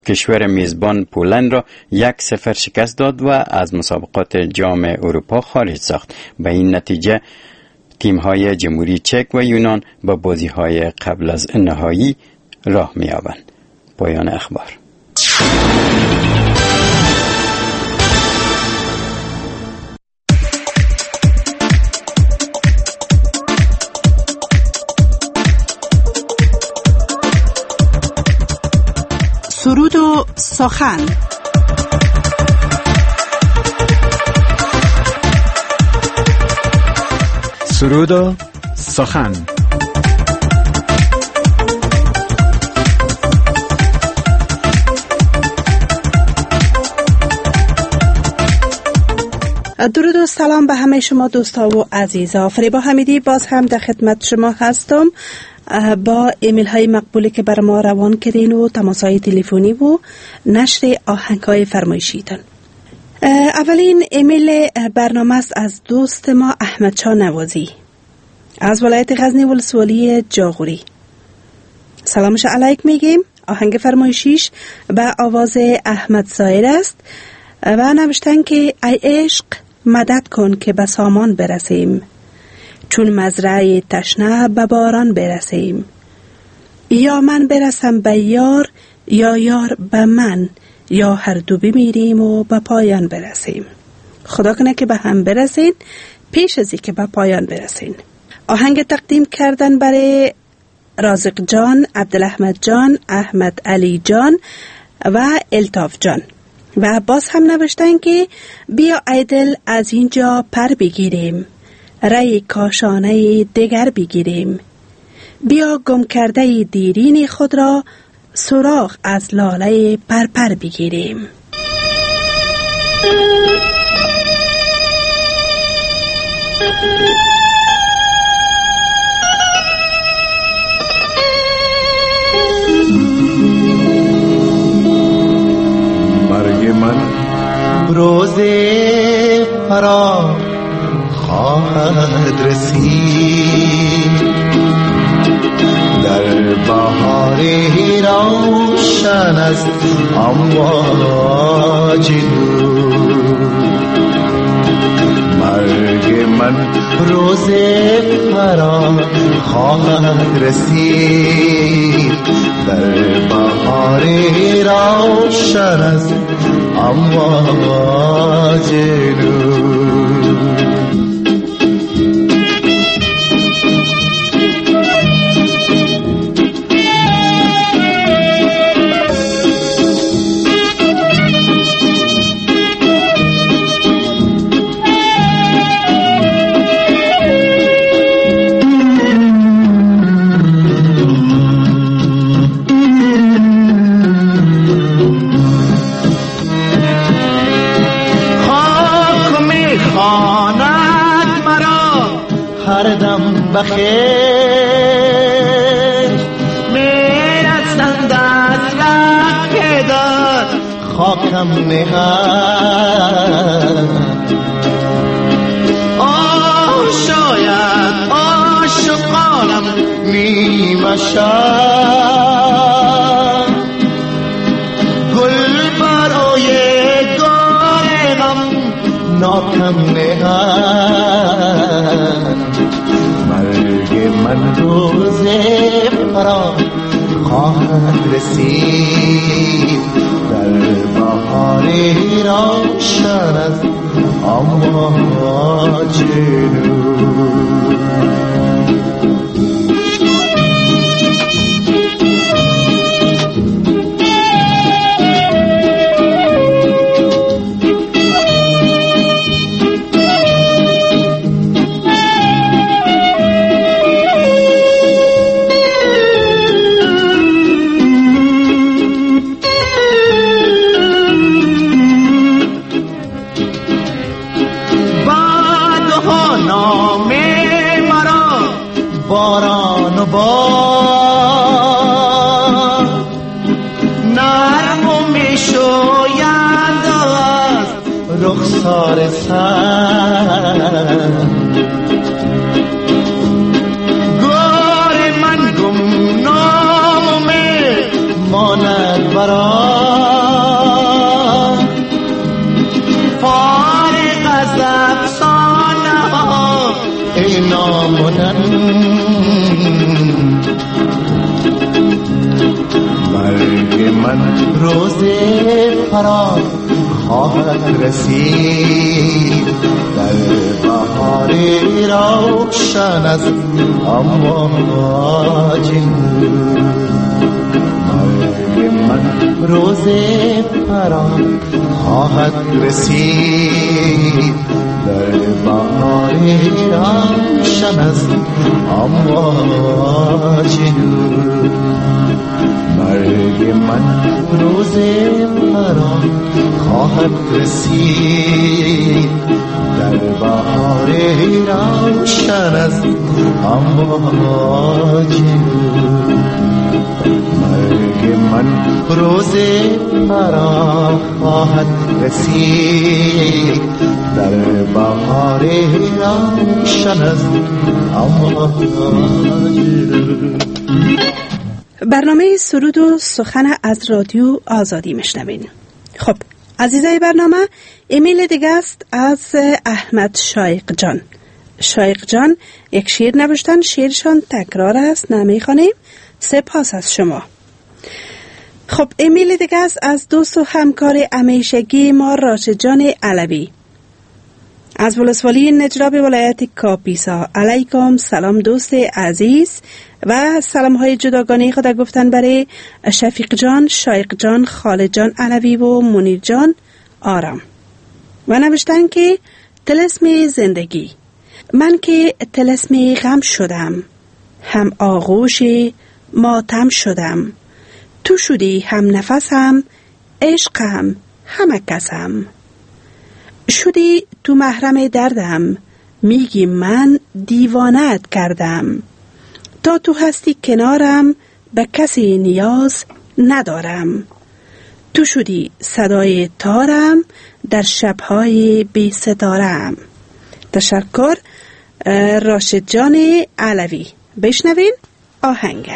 کشور میزبان پولند را 1-0 شکست داد و از مسابقات جام اروپا خارج ساخت. به این نتیجه تیم‌های جمهوری چک و یونان با بازی‌های قبل از نهایی راه می‌یابند. پایان اخبار. سرود و سخن. سرود و سخن. درود و سلام به همه شما دوستا و عزیزا. فریبا حمیدی باز هم در خدمت شما هستم با ایمیل های مقبولی که بر ما روان کردین و تماس های تلفنی و نشر آهنگ های فرمایشیتان. اولین ایمیل برنامه است از دوست ما احمد شاه نوازی از ولایت غزنی ولسوالی جاغوری. سلامش علیک میگیم. آهنگ فرمایشیش به آواز احمد زاهر است و نوشتن که ای عشق مدد کن که به سامان برسیم، چون مزرعه تشنه به باران برسیم. یا من برسم به یار یا یار به من، یا هر دو بمیریم و به پایان برسیم. خدا کنه که به هم برسین پیش از اینکه به پایان برسین. آهنگ تقدیم کردن برای رازق جان، عبدالاحمد جان، احمد علی جان و الطاف جان. و باز هم نوشتن که بیا ای دل از اینجا پر بگیریم، رای کاشانه دیگر بگیریم. بیا گم کرده دیرین خود را، سراغ از لاله پرپر بگیریم. مرگ من روز فرا خواهد رسید، در بهاری روشن از امواج دور. مرگ من روز فرا خواهد رسید، در بهاری روشن از امواج دور. بخیر میرسند از ره داد خاکم نهاد. شاید عاشقانم میمشد، گل برای گارم ناکم نهاد. مرگ من روز فرا خواهد رسید، در بهاری روشن از امواج نور. باران و باد نرم و میشویند از رخسار سر. گار من گمنام و ماند برای من روز فرار خواهد رسید، در بهار روشن است امواج نور. مرگ من روز فرار خواهد رسید، در بهار روشن است امواج نور. مرگ من روز فرار خواهد رسید، در بهار روشن است امواج نور. مرگ من روز فرار خواهد رسید، در بهار روشن است امواج نور. برنامه سرود و سخن از رادیو آزادی میشنوین. خب عزیزای برنامه، ایمیل دیگه است از احمد شایق جان. شایق جان یک شعر نوشتن، شعرشان تکرار است، نمیخوانیم. سپاس از شما. خب ایمیل دیگه است از دوست و همکار همیشگی ما راشد جان علوی از ولسوالی نجراب ولایت کاپیسا. علیکم سلام دوست عزیز و سلام های جداگانه خود گفتن برای شفیق جان، شایق جان، خالد جان علوی و منیر جان آرام. و نوشتن که طلسم زندگی، من که طلسم غم شدم، هم آغوش ماتم شدم، تو شدی هم نفسم، عشقم همه کسم، شدی تو محرم دردم، میگی من دیوانت کردم، تا تو هستی کنارم به کسی نیاز ندارم، تو شدی صدای تارم در شبهای بی ستارم. تشکر راشد جان علوی. بشنوین آهنگ.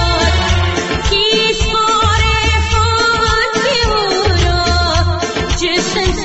Since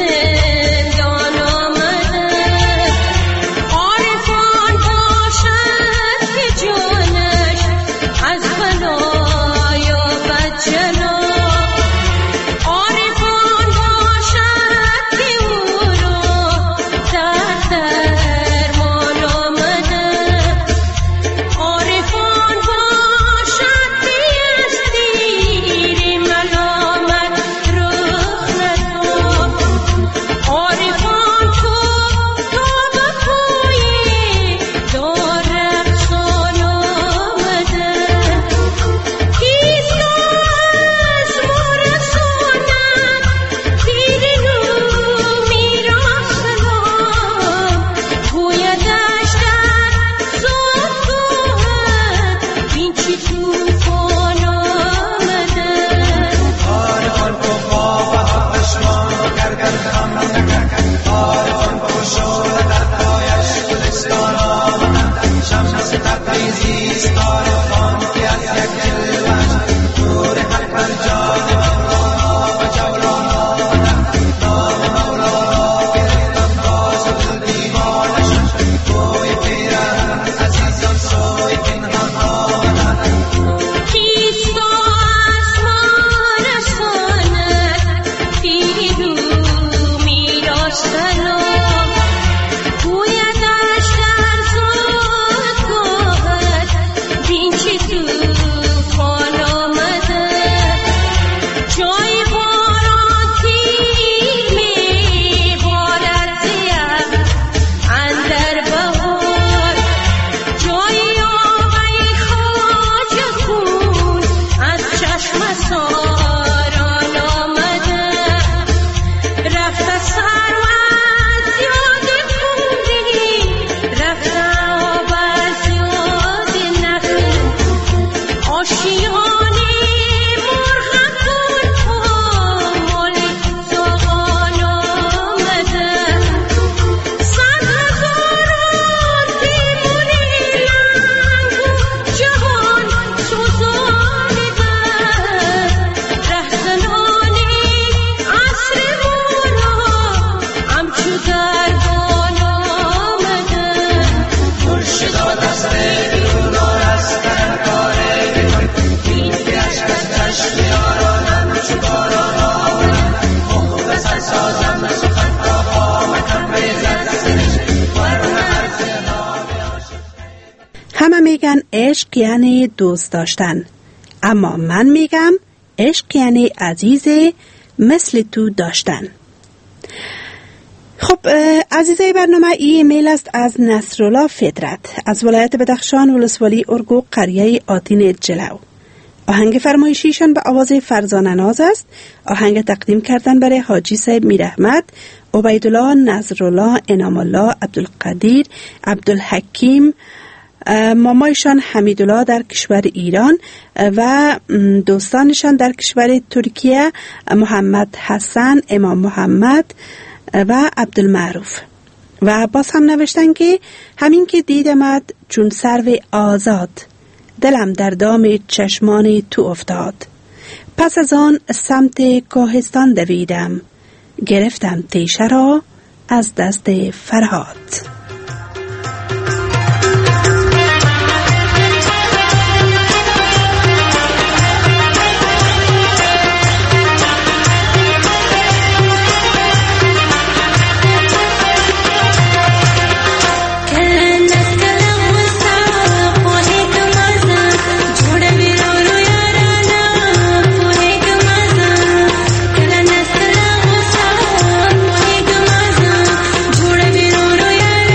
همه میگن عشق یعنی دوست داشتن، اما من میگم عشق یعنی عزیز مثل تو داشتن. خب عزیزای برنامه، این ایمیل است از نصرالله فطرت از ولایت بدخشان، ولسوالی ارگو، قریه آتین جلو. آهنگ فرمایشیشان به آواز فرزانه ناز است. آهنگ تقدیم کردن برای حاجی صاحب میراحمد، عبیدالله، نظرالله، انعام الله، عبدالقدیر، عبدالحکیم، مامایشان حمیدالله در کشور ایران و دوستانشان در کشور ترکیه، محمد حسن، امام محمد و عبدالمعروف. و باز هم نوشتن که همین که دیدمت چون سرو آزاد، دلم در دام چشمان تو افتاد. پس از آن سمت کوهستان دویدم، گرفتم تیشه را از دست فرهاد. Jura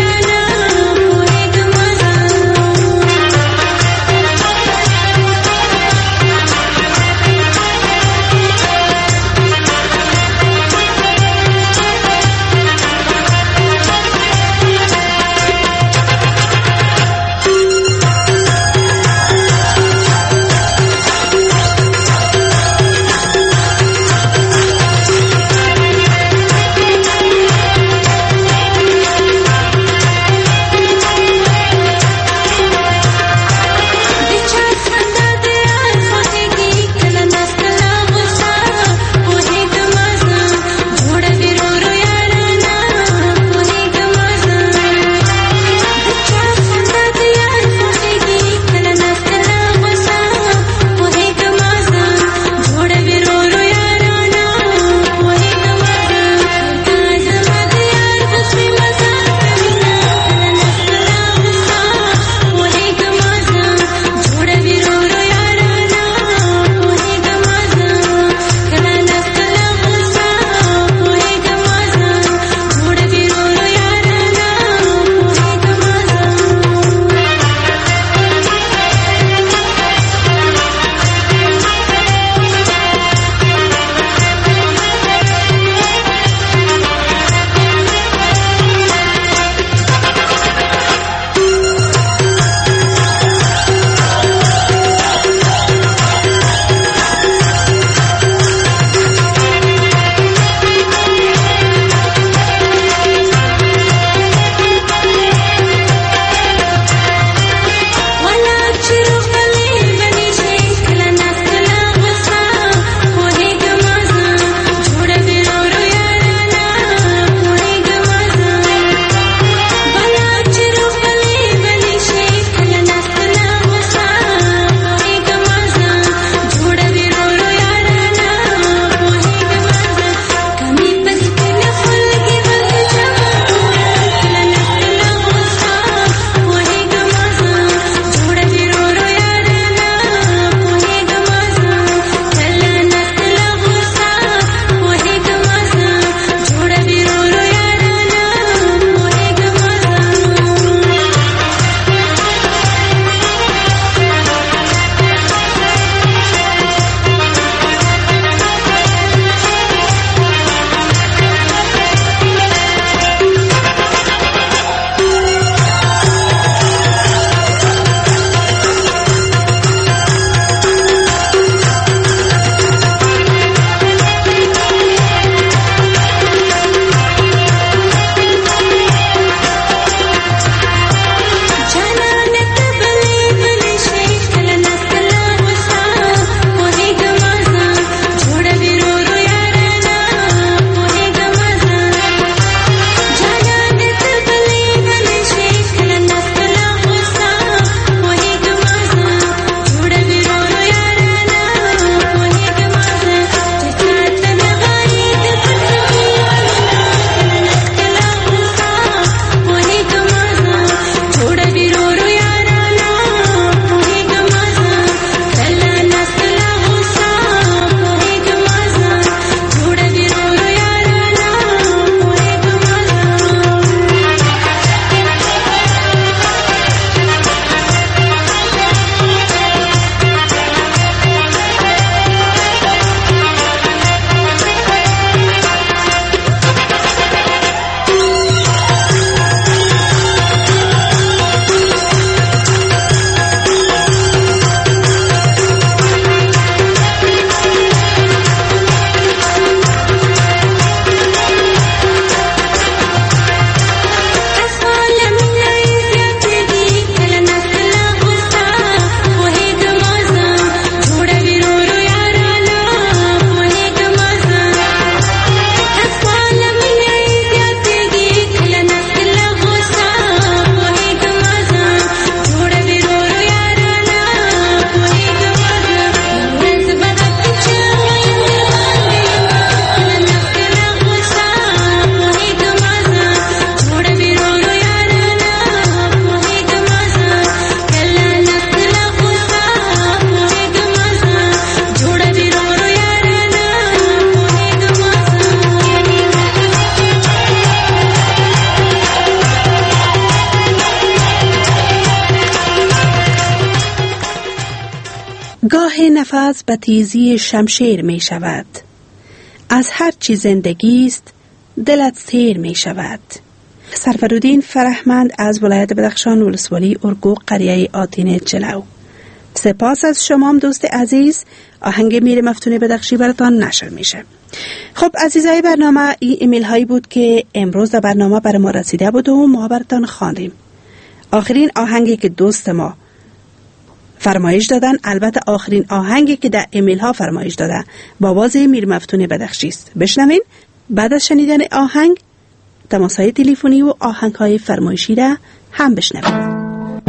نفس به تیزی شمشیر می شود. از هر چی زندگی است دلت سیر می شود. سرورالدین فرهمند از ولایت بدخشان، ولسوالی ارگو، قریه آتین جلو. سپاس از شما دوست عزیز. آهنگ میر مفتون بدخشی براتان نشر میشه. خب عزیزای برنامه، این ایمیل هایی بود که امروز در برنامه برای ما رسیده بود و ما براتان خواندیم. آخرین آهنگی که دوست ما فرمایش دادن، البته آخرین آهنگی که در ایمیل ها فرمایش داده با آواز میر مفتون بدخشی است. بشنوین. بعد از شنیدن آهنگ تماس‌های تلفنی و آهنگ‌های فرمایشی را هم بشنوید.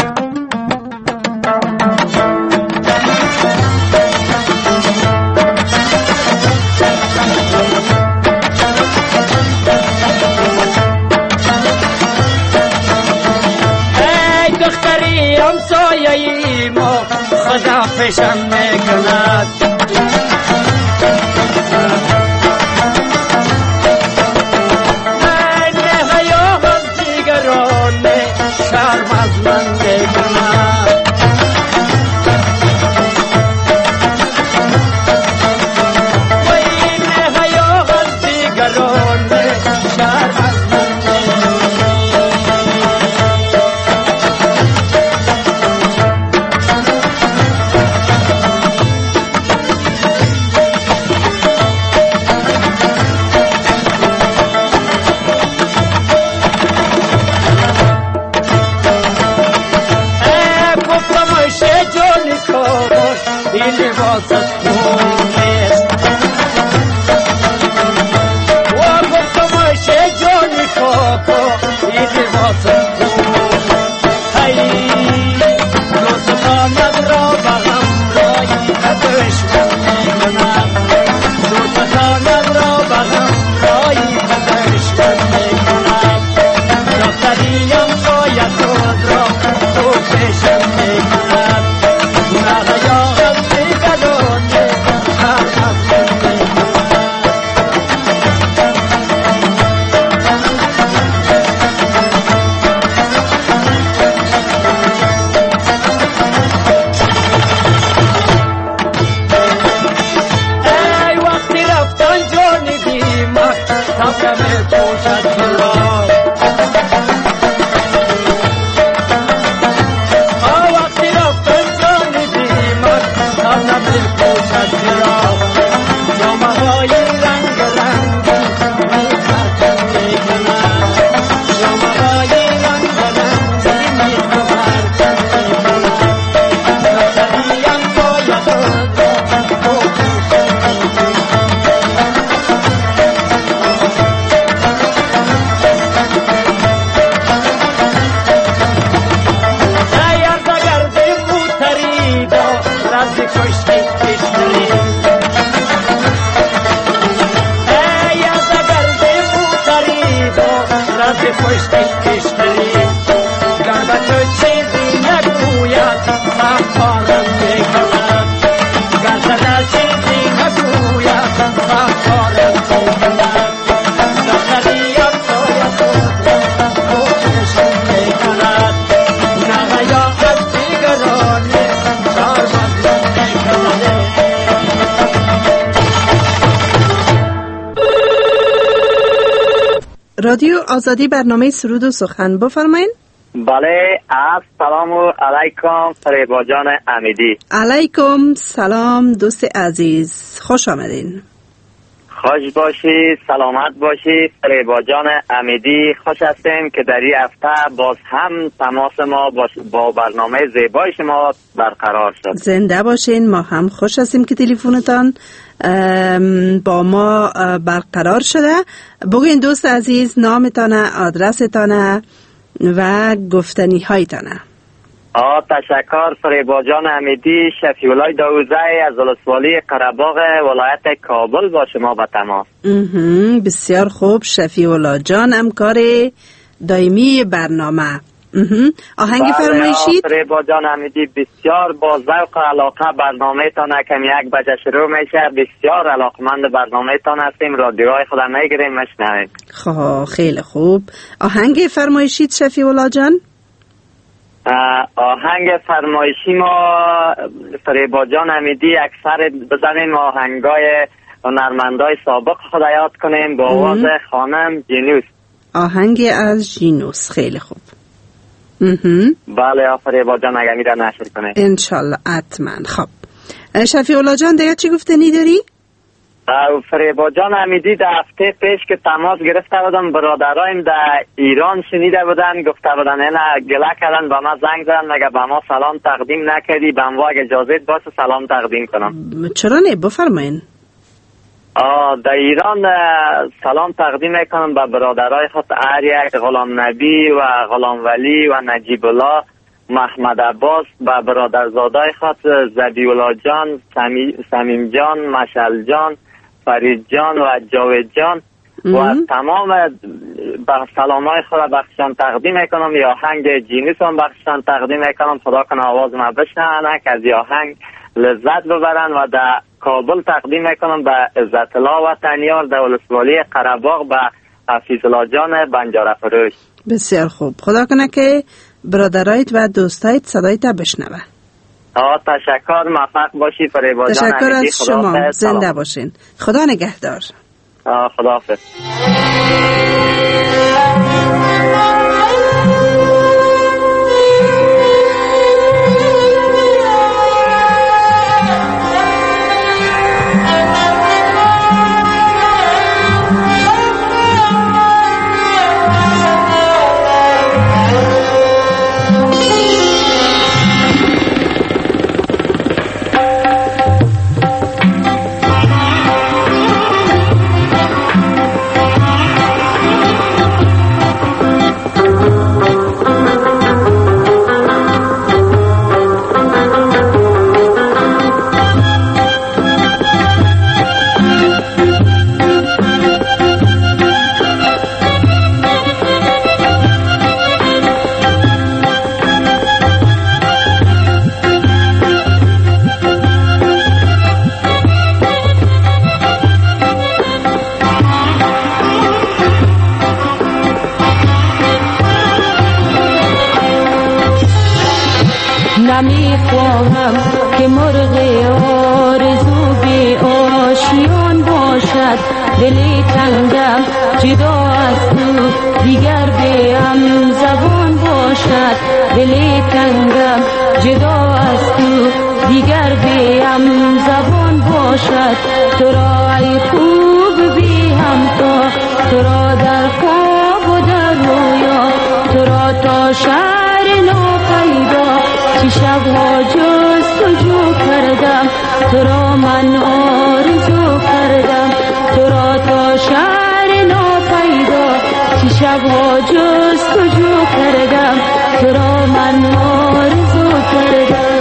ای دختری همسایه‌ای ما خدا فشم میکند، رادیو آزادی برنامه سرود و سخن بفرمایین. بله، السلام علیکم فریبا جان امیدی. علیکم سلام دوست عزیز، خوش آمدین. خوش باشی، سلامت باشی فریبا جان امیدی. خوش هستیم که در این هفته باز هم تماس ما با برنامه زیبای شما برقرار شد. زنده باشین. ما هم خوش هستیم که تلفنتان با ما برقرار شده. بگوین دوست عزیز نامتانه، آدرستانه و گفتنی هایتانه. تشکر فریبا جان امیدی. شفیعالله داوزی از ولسوالی قره‌باغ ولایت کابل با شما به تماس. بسیار خوب شفیعالله جان، همکار دائمی برنامه. آهنگ فرمایشید. فریبا جان امیدی بسیار با ذوق و علاقه برنامه تان کمی 1 بجه شروع میشه. بسیار علاقمند برنامه تان هستیم، رادیوهای خدا میگیریم میشنویم. خب خیلی خوب. آهنگ فرمایشید شفیعالله جان. آهنگ فرمایشی ما فریبا جان امیدی اکثر بزنیم آهنگای هنرمندای سابق خدا یاد کنیم با آواز خانم جینوس. آهنگ از جینوس، خیلی خوب. بله فریبا جان اگر میره نشر کنه انشالله حتما. خب شفیع الله جان دیگه چی گفتنی داری؟ فریبا جان امیدی در هفته پیش که تماس گرفته بودم برادرایم در ایران شنیده بودن گفته بودن اینا گله کردن با ما زنگ زدن مگه با ما سلام تقدیم نکردی به ما اگه اجازه باشه سلام تقدیم کنم. چرا نه بفرمایین. در ایران سلام تقدیم میکنم به برادرای خود هر یک غلام نبی و غلام ولی و نجیب الله محمد عباس به برادرزادای خود زبی الله جان سمیم جان مشعل جان فرید جان و جاوید جان و تمام به سلامای خود بخشان تقدیم میکنم. یا آهنگ جینوس هم بخشان تقدیم میکنم. خدا کنه آواز ما بشنوند که از آهنگ لذت ببرن و در کابل تقدیم میکنم به عزت الله وطنیار در ولسوالی قره‌باغ به حفیظ الله جان بنجاره فروش. بسیار خوب. خدا کنه که برادرایت و دوستایت صدایت بشنوه. تشکر. موفق باشی فریبا جان. تشکر از شما. زنده باشین. خدا نگهدار. خداحافظ. نمیخواهم که مرغ آرزو بی آشیان باشد. دلی تنگم جدا از تو دیگر بی هم زبان باشد. دلی تنگم جدا از تو دیگر بی هم زبان باشد. تو را ای خوب بی هم تو را در خواب و در رویا تو را تا شهر ناپیدا چی شبها جستجو کردم. تو را من آرزو کردم. تو را تا شهر ناپیدا چی شبها جستجو کردم. تو را من آرزو کردم.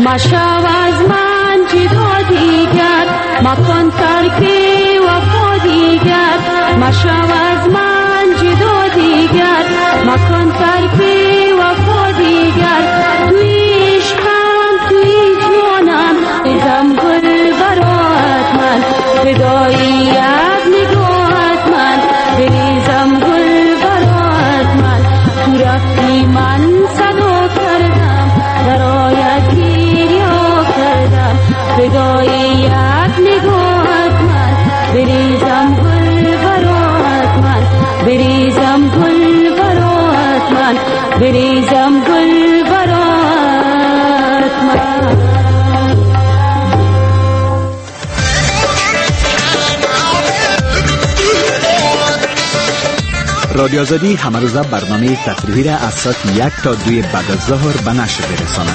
مشو از من جدا دیگر، مکن ترک وفا دیگر. مشو از من جدا دیگر، مکن ترک وفا دیگر. توی عشقم توی جانم بزم گل برات من، فدای یک نگاهت من بریزم گل برات من. تو رفتی من صدا کردم برایت گریه کردم، فدای یک نگاهت من بریزم گل برات من، بریزم گل برات من، بریزم گل برات من. رادیو آزادی همه روزه برنامه تفریحی را از ساعت 1 تا 2 بعد از ظهر به نشر برساند.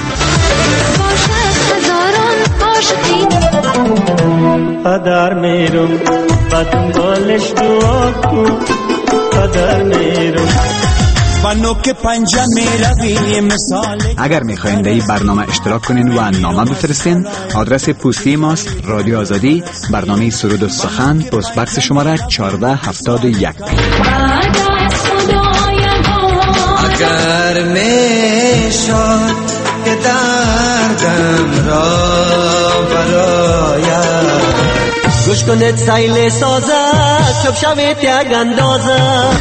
قدر میرم و دنبالش دعا کن، قدر میرم و نوک پنجه میروی مثال. اگر میخواین در این برنامه اشتراک کنین و نامه بفرستین، آدرس پستی ماست رادیو آزادی، برنامه سرود و سخن، پست بکس شماره 1471. اگر میشد که دردم را برایم گوش کنید سیل سازه شب شوید یک اندازه.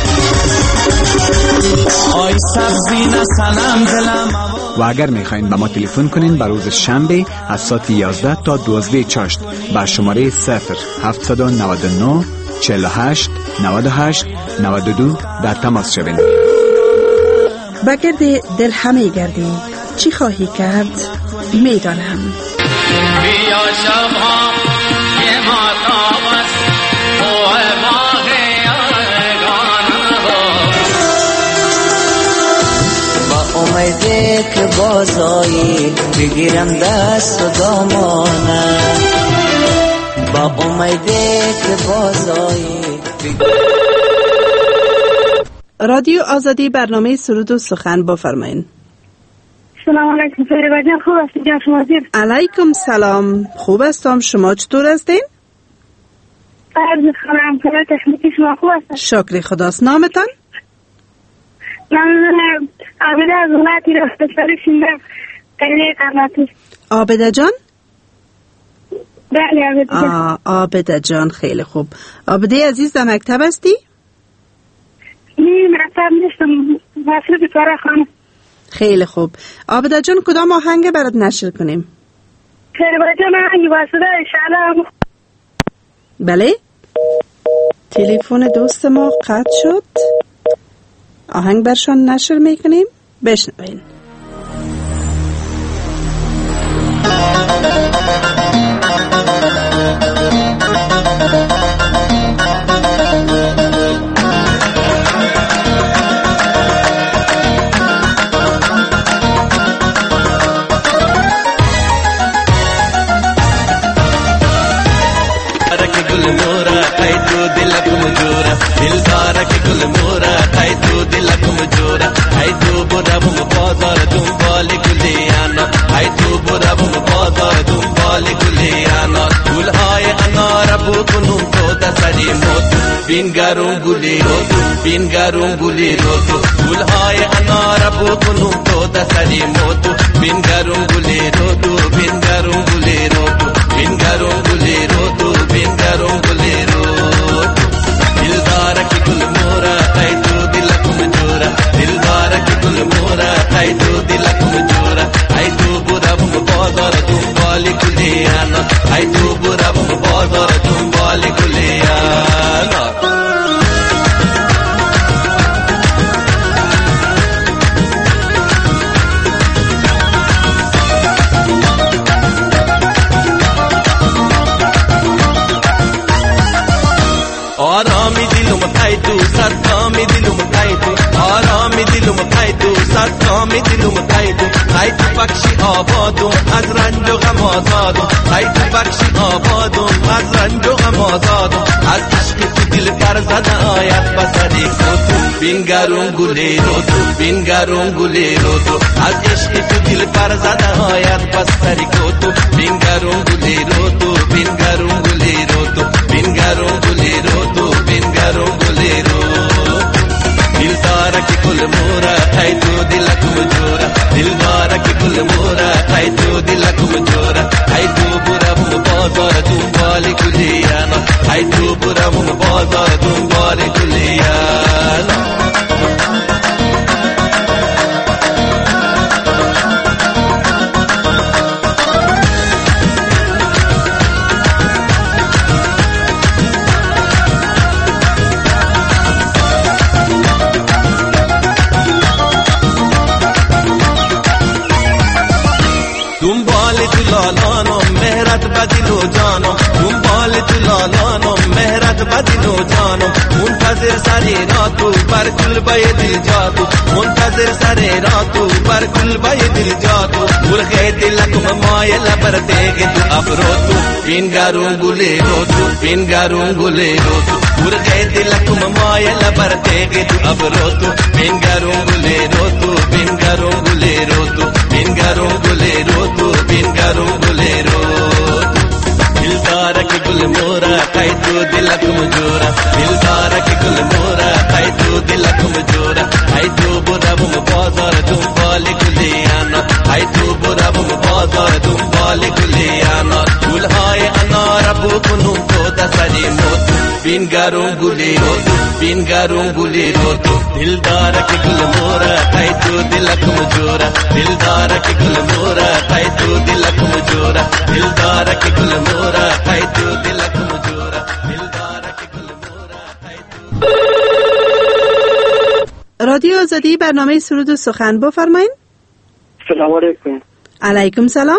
آی سبزی نسلم دلم. و اگر میخواین به ما تلفن کنین بر روز شنبه از ساعت 11 تا 12 چاشت بر شماره 0799 48 98 92 در تماس شوین. بگرد دل همه گردی، چی خواهی کرد میدانم. بیا شبها که ما تابست اوه باغی آرگانه با امیده که بازایی بگیرم دست و دامانه، با امیده که بازایی رادیو آزادی برنامه سرود و سخن بفرمایید. سلام علیکم فریبا جان، خوب هستی جان شما زیر؟ علیکم سلام، خوب هستم، شما چطور هستین؟ عرض می‌کنم کار تکنیکی شما خوب هستن؟ شکر خداست. نامتان؟ من عابده از ولایت ایران شریفم، قریه قرناطی. عابده جان؟ بله عابده جان. عابده جان خیلی خوب. عابده عزیز در مکتب هستی؟ نه مکتب نیستم، مصرف کار خانه. خیلی خوب. عابده جان کدام آهنگ برات نشر کنیم؟ فریبا جان آهنگ واسطه انشاءالله. بله؟ تلفن دوست ما قطع شد. آهنگ برشان نشر میکنیم، بشنوین. بینگارون گلی روتو بینگارون گلی روتو گلهای انار بو کنم تو دسری موتو بینگارون گلی روتو بینگارون گلی روتو بینگارون گلی روتو بینگارون گلی روتو دلدار کی گل مورا ای تو دل کو مجورا دلدار کی گل مورا ای تو دل کو مجورا ای تو برا بازار دنبال گلیانا ای تو برا بازار دنبال گلیانا آرامی دلم تای تو صدامی دلم تای تو آرامی دلم تای تو صدامی دلم تای تو تای تو بخشی آبادم از رنج و غم آزادم تای تو بخشی آبادم از رنج و غم آزادم از عشق تو دل پر زده آید بسری تو بینگرون گلی رو تو بینگرون گلی رو تو از عشق تو دل پر زده هایت بستری کو تو بینگرون گلی رو تو بینگرون گلی رو تو بینگرون گلی رو تو بینگرون گلی رو دلدارا کی گل مورا ای تو دل کو جورا دلدارا کی گل مورا ای تو دل کو جورا ای تو برام بازار دنبال گلیانا ای تو برام بازار دنبال گلیانا مهرت بدلو جانم دنبال تو لالانم مهرت بدلو جانم منتظر سری راتو بر گل بای دل جاتو منتظر سری راتو بر گل بای دل جاتو مرغ دلکم مایل بر دیگ تو افروتو بینگرون گلی روتو بینگرون گلی روتو مرغ دلکم مایل بر دیگ تو افروتو بینگرون گلی روتو بینگرون گلی روتو بینگرون گلی روتو بینگرون گلی روتو دلدارا کی گل مورا کای تو دل کو مجورا دلدارا کی گل مورا کای تو دل کو مجورا ای تو برام بازار دنبال گلیانا ای تو برام بازار دنبال گلیانا گلهای انار ابو کنم تو دسری موت بینگرون گلی رو بینگرون گلی رو دلدارا کی گل مورا کای تو دل کو مجورا دلدارا کی گل مورا کای تو دل کو مجورا دلدارا کی گل مورا کای تو دل کو مجورا دلدارا کی گل مورا کای تو رادیو آزادی برنامه سرود و سخن بفرمایید. سلام علیکم. علیکم سلام.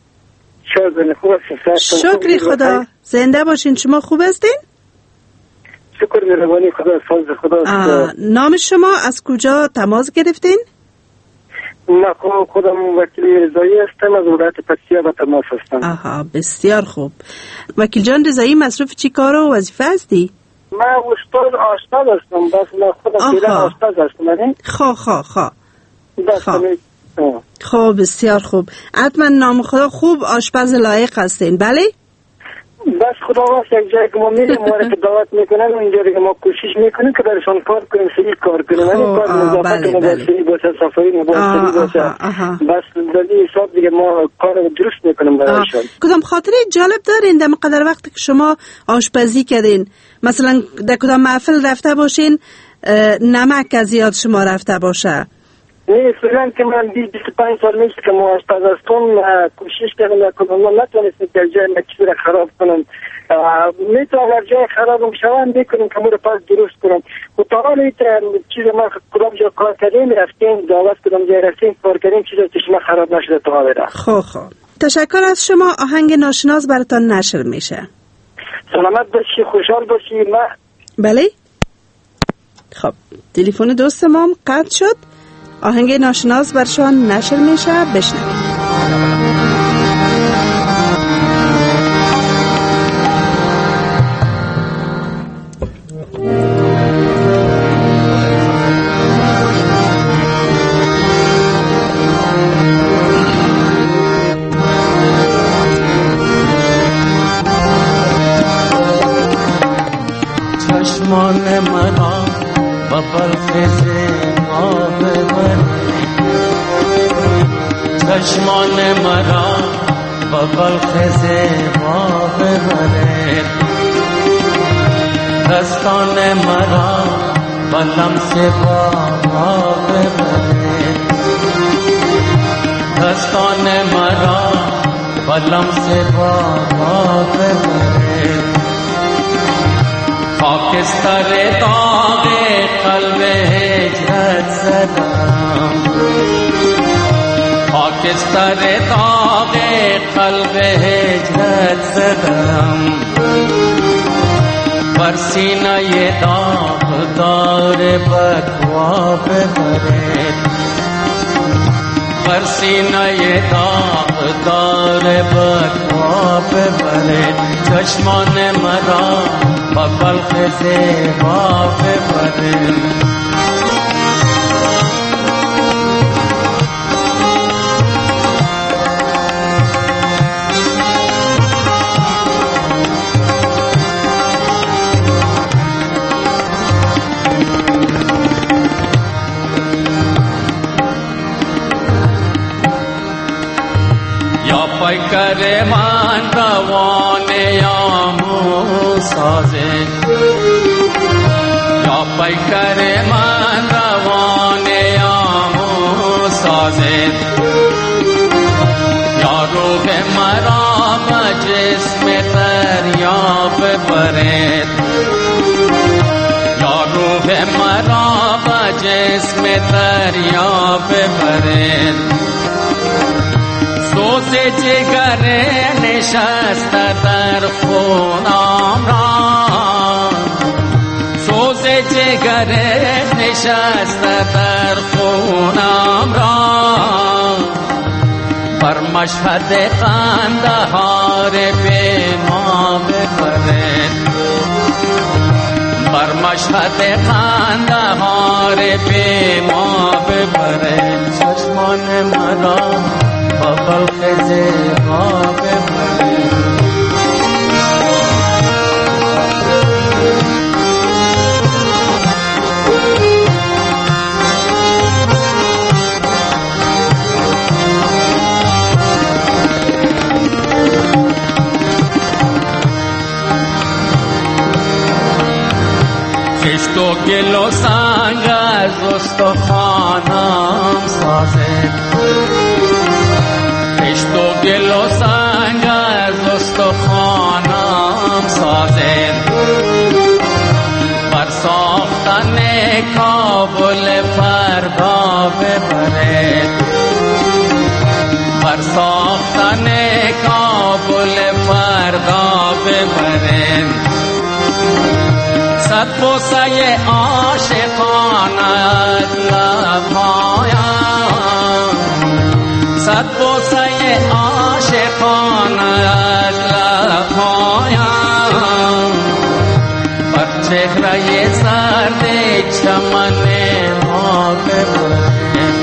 شکر خدا. زنده باشین. شما خوب هستین؟ شکر مهربانی خدا. فضل خدا. نام شما از کجا تماس گرفتین؟ من خودم وکیل رضایی هستم، از ولایت پکتیا به تماس هستم. آها بسیار خوب. وکیل جان رضایی مصروف چی کار و وظیفه هستی؟ من استاد آشپز هستم، بس من خودم پیران آشپز هستم. خب بسیار خوب. حتما نام خدا خوب آشپز لایق هستین. بله؟ بس خدا واسه یک جایی که ما میریم ما رو که دعوت میکنن اونجا که ما کوشش میکنیم که برشان کار کنیم، سریع کار کنیم، یعنی کار نظافت نباشی باشه، صفایی نباشی باشه. بس دلی حساب دیگه ما کار درست میکنیم برایشان. کدام خاطره جالب دارین در مقدار وقتی که شما آشپزی کردین؟ مثلا در کدام محفل رفته باشین نمک از یاد شما رفته باشه؟ نه فعلا که من 25 سال میشه که ما آشپز هستم، کوشش کردم که من نتونستم که جای چیزی را خراب کنم. میتونم هر جای خراب شوم میکنم که مورد پاس درست کنم. و تا حال چیز ما کدام جا کار کردیم رفتیم دعوت کدام جای رفتیم کار کردیم چیزی که شما خراب نشده تا حال را. خب تشکر از شما. آهنگ ناشناس براتان نشر میشه. سلامت باشی، خوشحال باشی. بله. خب تلفن دوست ما قطع شد. آهنگ ناشناس برشان نشر میشه. بشنوید. چشمان مرا با بلخز آب من، چشمان مرا با بلخز آب من، دستان مرا با لمس آب من، دستان مرا با لمس آب من، خاکستر داغ قلب هجرت زدم، خاکستر داغ قلب هجرت زدم، بر سینه داغ دار بکوا ببرد، بر سینه داغ دار بکوا ببرد، چشمان مرا با بلخ زیبا ببرد. پیکر من روانه آمو سازه یا پیکر من روانه آمو سازه یا روح مرا به جسم دریاب برد یا روح مرا به جسم دریاب برد سوز جگر نشسته در خونم را سوز جگر نشسته در خونم را بر مشهد قندهار به ما ببرد بر مشهد قندهار به ما ببرد چشمان مرا با بلخ زیبا ببرد خشت و گل و سنگ از استخوانم سازد خشت و گل و سنگ از استخوانم سازد بر ساختن کابل فردا ببرد بر ساختن کابل فردا ببرد صد بوسه عاشقانت لبهایم صد بوسه عاشقانت لبهایم بر چهره زرد چمن ما ببرد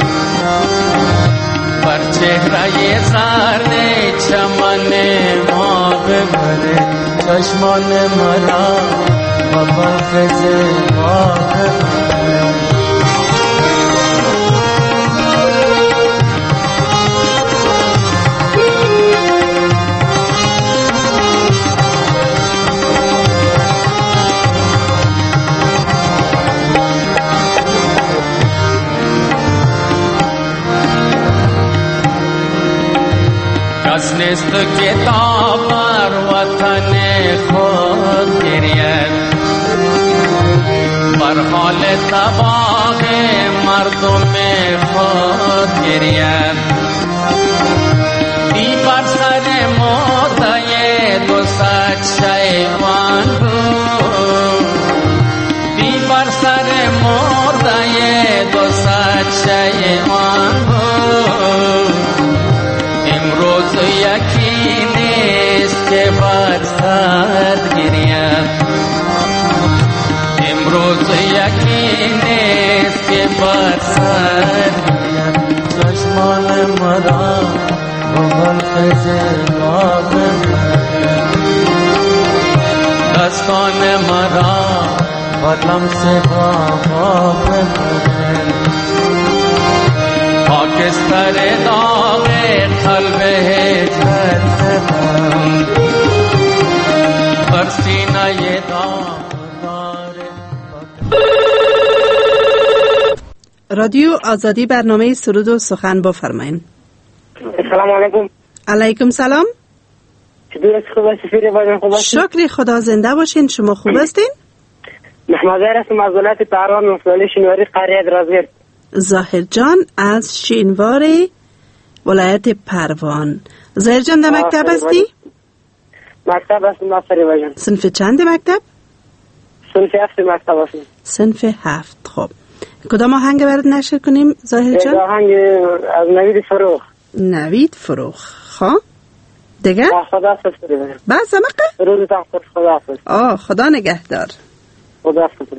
بر چهره زرد چمن ما ببرد چشمان مرا بابا زیبا کس نیست که تا بر وطن خود گرید بر حال تباه مردم خود گرید بی بر سر مرده دو صد شیوان بود بی بر سر مرده دو صد شیوان بود امروز یکی نیست که بر سر گرید امروز یکی نیست که بر سر گرید چشمان مرا بغل زیبا ببرد دستان مرا با لمس بابا ببرد خاکستر داغ قلب هجرت زدم بر سینه داغدار رادیو آزادی برنامه سرود و سخن بفرمایید. السلام علیکم. علیکم سلام. چطور خوب هستی؟ شکر خدا، زنده باشین. شما خوب هستین؟ محمد هستم از ولایت تهران، مسئول شینواری قریه درازگرد. ظاهر جان از شینواری ولایت پروان. ظاهر جان در مکتب هستی؟ مکتب هستم ناصری بجان. صنف چند مکتب؟ صنف 7 مکتب هستم. صنف 7. خب کدام آهنگ برات نشر کنیم ظاهر جان؟ آهنگ از نوید فروخ. نوید فروخ. خب دیگه؟ خدا حافظ بجان. بس مقه؟ روزتان خوش. خدا حافظ. خدا نگهدار. خدا حافظ.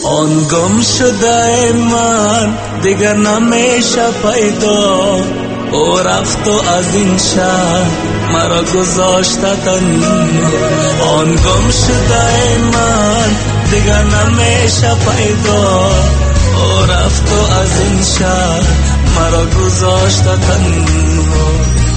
آن گم شده من دیگر نمیشه پیدا، او رفت و از این شهر مرا گذاشته تنها. آن گم شده من دیگر نمیشه پیدا، او رفت و از این شهر مرا گذاشته تنها.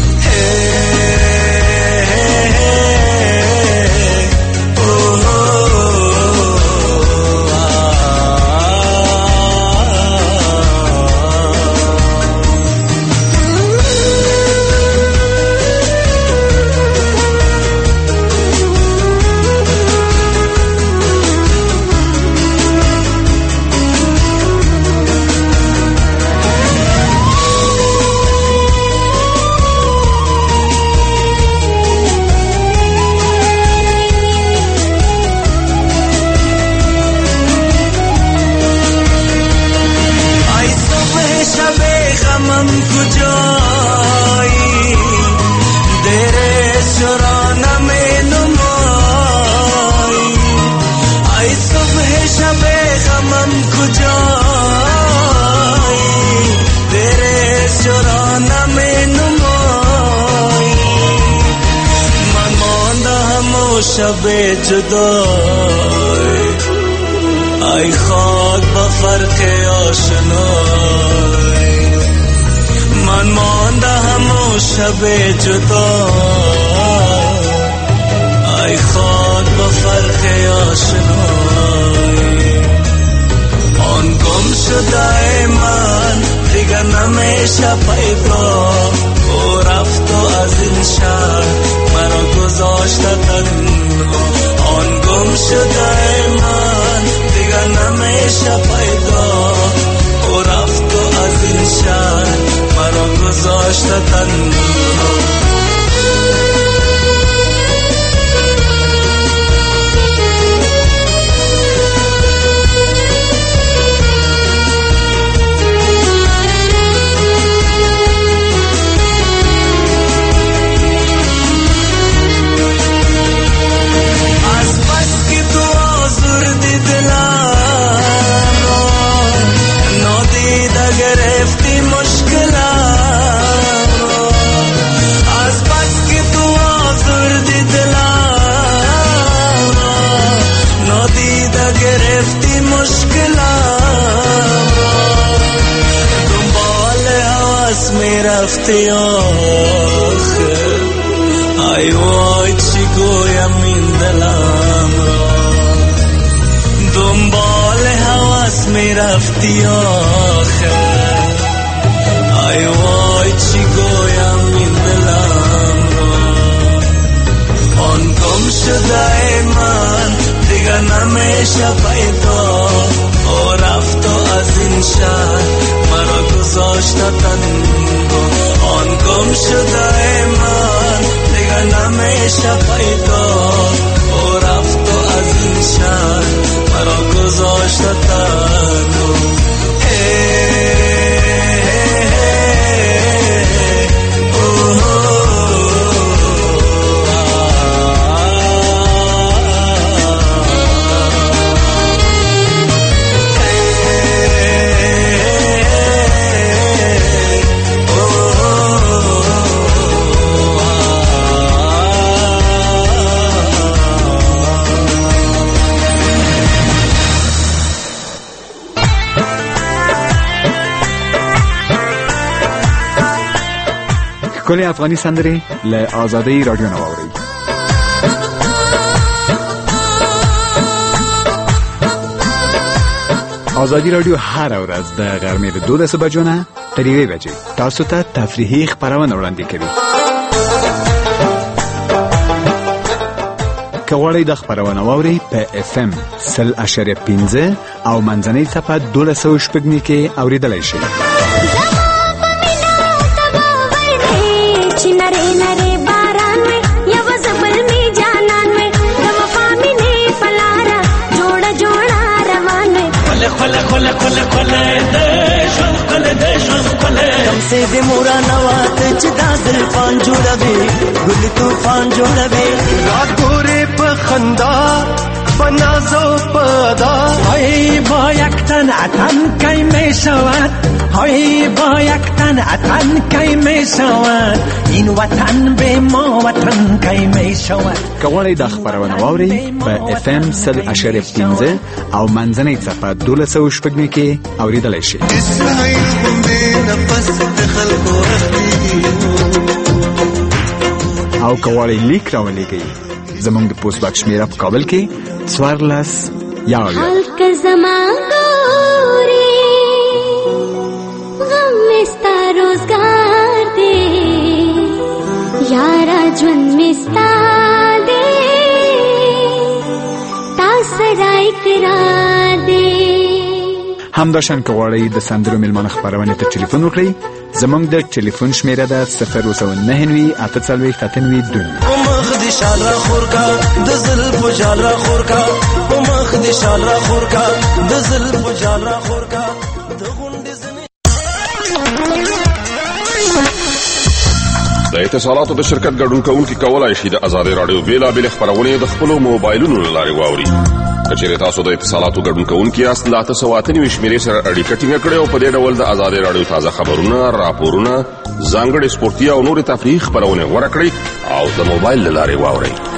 شب جدای ای خاک با فرق آشنای، من مانده همون شب جدای ای خاک با فرق آشنای. آن گم شده من دیگر نمیشه پیدا، او رفت و از این شهر مرا گذاشته تنها. آن گم شده من دیگر نمیشه پیدا، او رفت و از این شهر مرا گذاشته تنها. رفتی آخر ای وای چی گویم این دلم را، دنبال هوس می رفتی آخر ای وای چی گویم این دلم را. آن گم شده من دیگر نمیشه پیدا، او رفت و از این شهر مرا گذاشته تنها. آن گم شده من دیگر نمیشه پیدا، او رفت و از این شهر مرا گذاشته تنها. کلی افغانی سندری ل آزادی رادیو نواوری. آزادی رادیو هر ورځ د غرمې د 12 بجو نه تر 1 بجې تاسو ته تفریحي خبرونه وړاندې کوي. که غواړئ د خبرونه واورئ په FM 100.15 او منځنۍ صفحه 12 کې اوریدلای شئ. से दे मोरा नवात चिदा जुल्फान जोड़वे गुल तूफान जोड़वे रातों रे पखंदा बनाजो पदा भाई भाई تن اتن کی می شود، های با یک تن اتن کی می شود، این وطن به ما وطن کی می شود. کوالای د خبرونه واوري په FM 100.15 او منځنۍ صفحه 12 کې اوریدلای شي. او کوالای لیک راولېږي زموږ د پوسټ باکس شمیره په کابل کې 14 یاوي. خلق زمان ګوري غم مستا روزګار دی، یارا ژوند مستا دی، تاسو راي اقرار دی. همداشان که غواړئ د سندرو میلمانه خبرونه ته ټلیفون وکړئ، زموږ د ټلیفون شمیره ده 009 842. مخ دي شال را خور کا د زلف جال را خور کا، مخ دي شال را خور کا د زلف جال را خور کا د غونډې زنه. د اتصالاتو د شرکت ګډون کوونکي کولای شي د آزادۍ رادیو بیلابېلې خپرونې د خپلو موبایلونو له لارې واوري. که چېرې تاسو د اتصالاتو ګډون کوونکي یاست، د 898 شمېرې سره اړیکه ټینګه کړئ او په دې ډول د آزادۍ رادیو تازه خبرونه، راپورونه، ځانګړې سپورتي او نورې تفریحي خپرونې غوره کړئ او د موبایل له لارې واورئ.